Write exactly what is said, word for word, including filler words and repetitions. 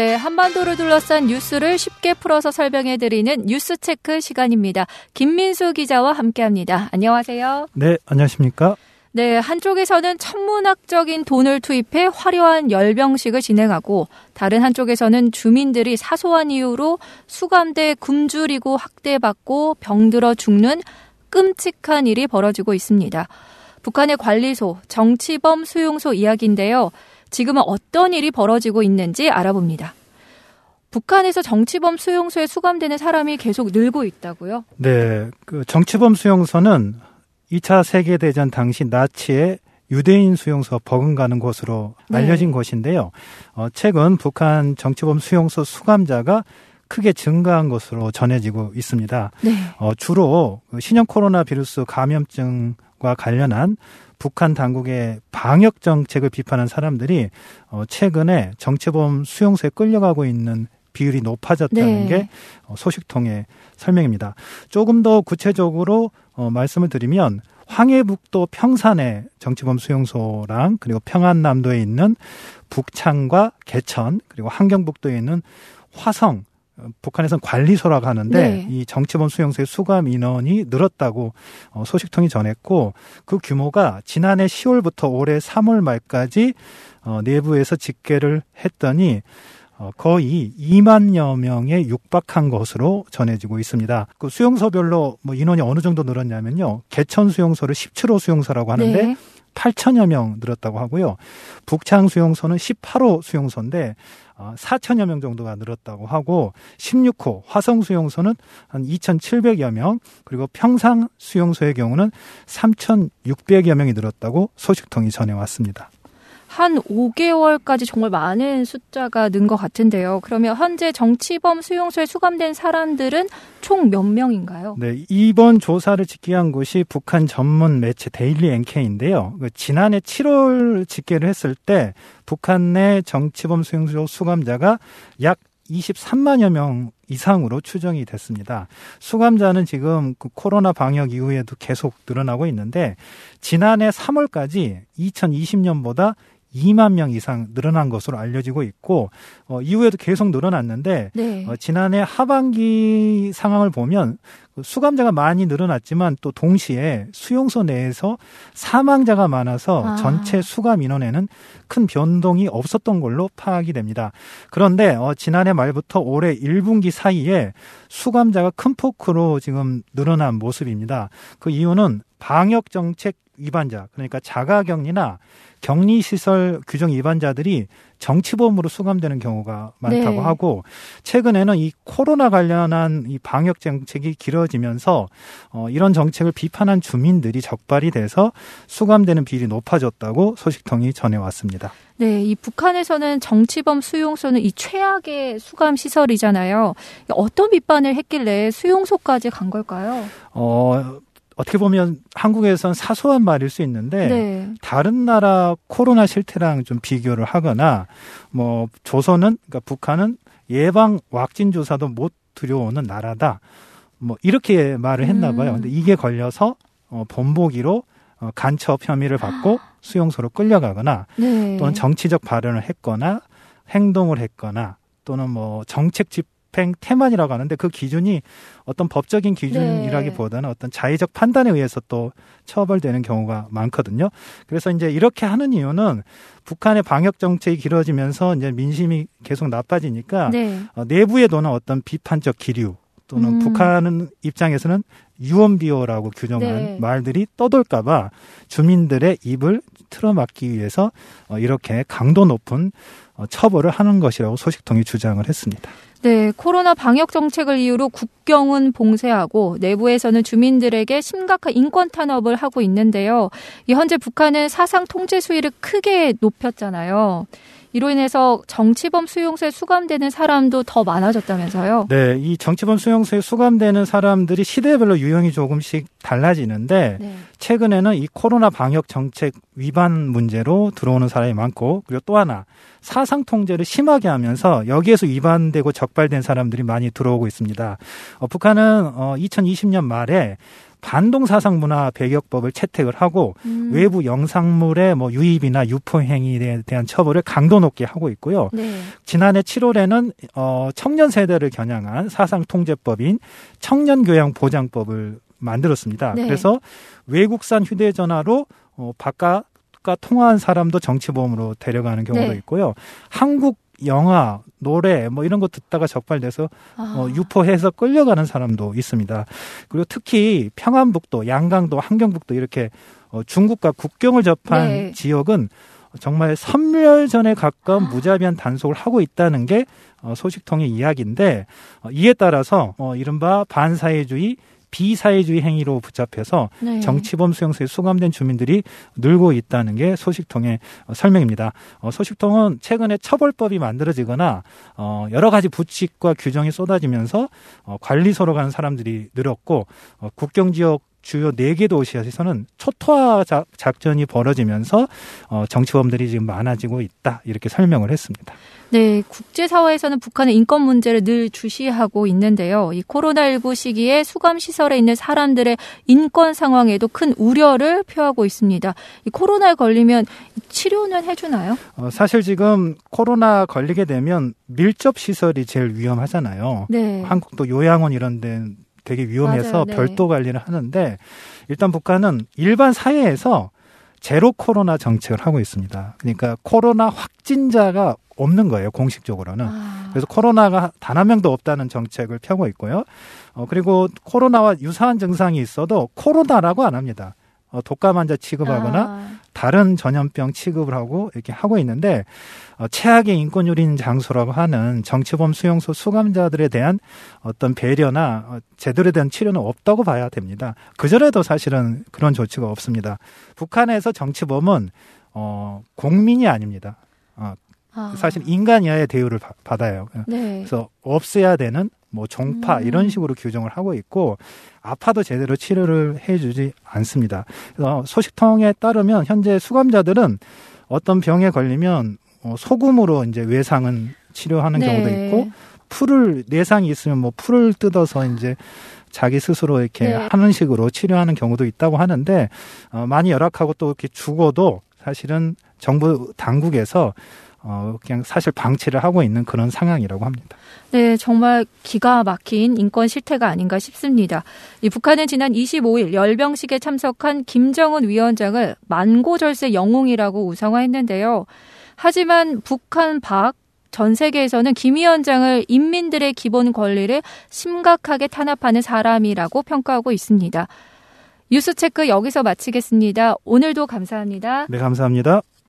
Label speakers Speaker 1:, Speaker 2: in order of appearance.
Speaker 1: 네, 한반도를 둘러싼 뉴스를 쉽게 풀어서 설명해드리는 뉴스체크 시간입니다. 김민수 기자와 함께합니다. 안녕하세요.
Speaker 2: 네, 안녕하십니까?
Speaker 1: 네, 한쪽에서는 천문학적인 돈을 투입해 화려한 열병식을 진행하고 다른 한쪽에서는 주민들이 사소한 이유로 수감돼 굶주리고 학대받고 병들어 죽는 끔찍한 일이 벌어지고 있습니다. 북한의 관리소, 정치범 수용소 이야기인데요. 지금은 어떤 일이 벌어지고 있는지 알아봅니다. 북한에서 정치범 수용소에 수감되는 사람이 계속 늘고 있다고요?
Speaker 2: 네, 그 정치범 수용소는 이 차 세계대전 당시 나치의 유대인 수용소 버금가는 곳으로 알려진 네. 곳인데요. 어, 최근 북한 정치범 수용소 수감자가 크게 증가한 것으로 전해지고 있습니다. 네. 어, 주로 신형 코로나 비루스 감염증과 관련한 북한 당국의 방역 정책을 비판한 사람들이 어, 최근에 정치범 수용소에 끌려가고 있는 비율이 높아졌다는 네. 게 소식통의 설명입니다. 조금 더 구체적으로 어, 말씀을 드리면 황해북도 평산의 정치범 수용소랑 그리고 평안남도에 있는 북창과 개천 그리고 함경북도에 있는 화성 북한에서는 관리소라고 하는데 네. 이 정치범 수용소의 수감 인원이 늘었다고 소식통이 전했고 그 규모가 지난해 시월부터 올해 삼월 말까지 내부에서 집계를 했더니 거의 이만여 명에 육박한 것으로 전해지고 있습니다. 그 수용소별로 뭐 인원이 어느 정도 늘었냐면요. 개천 수용소를 십칠 호 수용소라고 하는데 네. 팔천여 명 늘었다고 하고요. 북창 수용소는 십팔 호 수용소인데 사천여 명 정도가 늘었다고 하고 십육 호 화성 수용소는 한 이천칠백여 명 그리고 평상 수용소의 경우는 삼천육백여 명이 늘었다고 소식통이 전해왔습니다.
Speaker 1: 한 오 개월까지 정말 많은 숫자가 는 것 같은데요. 그러면 현재 정치범 수용소에 수감된 사람들은 총 몇 명인가요?
Speaker 2: 네, 이번 조사를 집계한 곳이 북한 전문 매체 데일리 엔케이인데요. 지난해 칠월 집계를 했을 때 북한 내 정치범 수용소 수감자가 약 이십삼만여 명 이상으로 추정이 됐습니다. 수감자는 지금 그 코로나 방역 이후에도 계속 늘어나고 있는데 지난해 삼월까지 이천이십 년보다 이만 명 이상 늘어난 것으로 알려지고 있고 어, 이후에도 계속 늘어났는데 네. 어, 지난해 하반기 상황을 보면 수감자가 많이 늘어났지만 또 동시에 수용소 내에서 사망자가 많아서 아. 전체 수감 인원에는 큰 변동이 없었던 걸로 파악이 됩니다. 그런데 어, 지난해 말부터 올해 일 분기 사이에 수감자가 큰 폭으로 지금 늘어난 모습입니다. 그 이유는 방역정책 위반자, 그러니까 자가격리나 격리시설 규정 위반자들이 정치범으로 수감되는 경우가 많다고 네. 하고 최근에는 이 코로나 관련한 이 방역 정책이 길어지면서 어, 이런 정책을 비판한 주민들이 적발이 돼서 수감되는 비율이 높아졌다고 소식통이 전해왔습니다.
Speaker 1: 네, 이 북한에서는 정치범 수용소는 이 최악의 수감 시설이잖아요. 어떤 비판을 했길래 수용소까지 간 걸까요?
Speaker 2: 어. 어떻게 보면 한국에선 사소한 말일 수 있는데
Speaker 1: 네.
Speaker 2: 다른 나라 코로나 실태랑 좀 비교를 하거나 뭐 조선은 그러니까 북한은 예방 왁진 조사도 못 들여오는 나라다. 뭐 이렇게 말을 했나 봐요. 근데 이게 걸려서 어, 본보기로 어, 간첩 혐의를 받고 수용소로 끌려가거나 네. 또는 정치적 발언을 했거나 행동을 했거나 또는 뭐 정책 집 집행 태만이라고 하는데 그 기준이 어떤 법적인 기준이라기보다는 네. 어떤 자의적 판단에 의해서 또 처벌되는 경우가 많거든요. 그래서 이제 이렇게 하는 이유는 북한의 방역 정책이 길어지면서 이제 민심이 계속 나빠지니까 네. 어, 내부에 도는 어떤 비판적 기류 또는 음. 북한 입장에서는 유언비어라고 규정한 네. 말들이 떠돌까봐 주민들의 입을 틀어막기 위해서 어, 이렇게 강도 높은 어, 처벌을 하는 것이라고 소식통이 주장을 했습니다.
Speaker 1: 네, 코로나 방역 정책을 이유로 국경은 봉쇄하고 내부에서는 주민들에게 심각한 인권 탄압을 하고 있는데요. 현재 북한은 사상 통제 수위를 크게 높였잖아요. 이로 인해서 정치범 수용소에 수감되는 사람도 더 많아졌다면서요?
Speaker 2: 네, 이 정치범 수용소에 수감되는 사람들이 시대별로 유형이 조금씩 달라지는데 네. 최근에는 이 코로나 방역 정책 위반 문제로 들어오는 사람이 많고 그리고 또 하나 사상 통제를 심하게 하면서 여기에서 위반되고 적발된 사람들이 많이 들어오고 있습니다. 어, 북한은 어, 이천이십 년 말에 반동 사상 문화 배격법을 채택을 하고 음. 외부 영상물의 뭐 유입이나 유포 행위에 대한 처벌을 강도 높게 하고 있고요. 네. 지난해 칠월에는 어, 청년 세대를 겨냥한 사상 통제법인 청년교양 보장법을 만들었습니다. 네. 그래서 외국산 휴대전화로 어, 바깥과 통화한 사람도 정치보험으로 데려가는 경우도 네. 있고요. 한국 영화, 노래 뭐 이런 거 듣다가 적발돼서 아. 어, 유포해서 끌려가는 사람도 있습니다. 그리고 특히 평안북도, 양강도, 함경북도 이렇게 어, 중국과 국경을 접한 네. 지역은 정말 선멸전에 가까운 무자비한 단속을 하고 있다는 게 어, 소식통의 이야기인데 어, 이에 따라서 어, 이른바 반사회주의 비사회주의 행위로 붙잡혀서 네. 정치범 수용소에 수감된 주민들이 늘고 있다는 게 소식통의 설명입니다. 어, 소식통은 최근에 처벌법이 만들어지거나 어, 여러 가지 부칙과 규정이 쏟아지면서 어, 관리소로 가는 사람들이 늘었고 어, 국경지역 주요 네 개 도시에서는 초토화 작, 작전이 벌어지면서 어, 정치범들이 지금 많아지고 있다 이렇게 설명을 했습니다.
Speaker 1: 네, 국제사회에서는 북한의 인권 문제를 늘 주시하고 있는데요. 이 코로나십구 시기에 수감시설에 있는 사람들의 인권 상황에도 큰 우려를 표하고 있습니다. 이 코로나에 걸리면 치료는 해주나요?
Speaker 2: 어, 사실 지금 코로나 걸리게 되면 밀접시설이 제일 위험하잖아요. 네. 한국도 요양원 이런 데 되게 위험해서 맞아요, 네. 별도 관리를 하는데 일단 북한은 일반 사회에서 제로 코로나 정책을 하고 있습니다. 그러니까 코로나 확진자가 없는 거예요, 공식적으로는. 아. 그래서 코로나가 단 한 명도 없다는 정책을 펴고 있고요. 어, 그리고 코로나와 유사한 증상이 있어도 코로나라고 안 합니다. 어, 독감 환자 취급하거나 아. 다른 전염병 취급을 하고 이렇게 하고 있는데 어, 최악의 인권유린 장소라고 하는 정치범 수용소 수감자들에 대한 어떤 배려나 어, 제대로 된 치료는 없다고 봐야 됩니다. 그전에도 사실은 그런 조치가 없습니다. 북한에서 정치범은 어, 국민이 아닙니다. 어, 아. 사실 인간 이하의 대우를 바, 받아요. 네. 그래서 없애야 되는 뭐 종파 음. 이런 식으로 규정을 하고 있고 아파도 제대로 치료를 해주지 않습니다. 그래서 소식통에 따르면 현재 수감자들은 어떤 병에 걸리면 어, 소금으로 이제 외상은 치료하는 네. 경우도 있고 풀을 내상이 있으면 뭐 풀을 뜯어서 이제 자기 스스로 이렇게 네. 하는 식으로 치료하는 경우도 있다고 하는데 어, 많이 열악하고 또 이렇게 죽어도 사실은 정부 당국에서 어, 그냥 사실 방치를 하고 있는 그런 상황이라고 합니다.
Speaker 1: 네, 정말 기가 막힌 인권 실태가 아닌가 싶습니다. 이 북한은 지난 이십오일 열병식에 참석한 김정은 위원장을 만고절세 영웅이라고 우상화했는데요. 하지만 북한 밖 전 세계에서는 김 위원장을 인민들의 기본 권리를 심각하게 탄압하는 사람이라고 평가하고 있습니다. 뉴스체크 여기서 마치겠습니다. 오늘도 감사합니다.
Speaker 2: 네, 감사합니다.